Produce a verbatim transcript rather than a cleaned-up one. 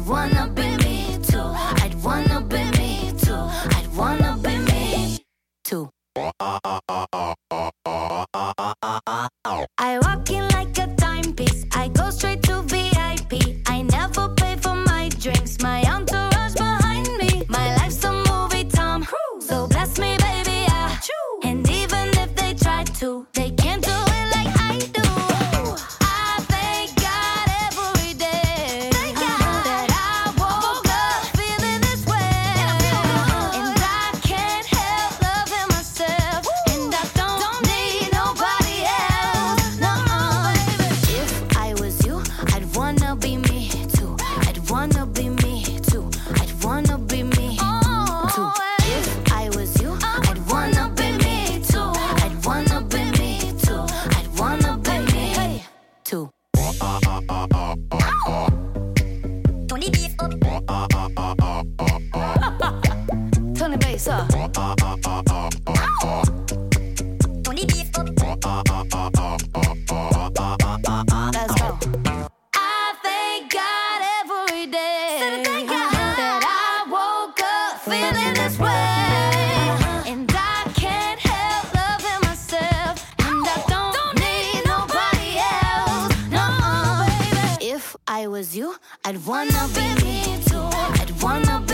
wanna be me too. I'd wanna be me too. I'd wanna be me too. I walk in like a timepiece. I go straight to V I P. I never pay for my drinks. My entourage behind me. My life's a movie, Tom Cruise. So bless me, baby, yeah. And even if they try to, they can't do it like I do. I thank God every day that I woke up feeling this way. And I can't help loving myself. And I don't need nobody else. No, baby. If I was you, I'd wanna be me too. I'd wanna be me too. I'd wanna be me too. If I was you, I'd wanna be me too. I'd wanna be me too. I'd wanna be me too. Tony beef up. Turn the bass up. Tony beef up. Let's go. I thank God every day that I woke up feeling this way. And I can't help loving myself. And I don't need nobody else. No, baby. If I was you, I'd wanna be me too. I'd wanna be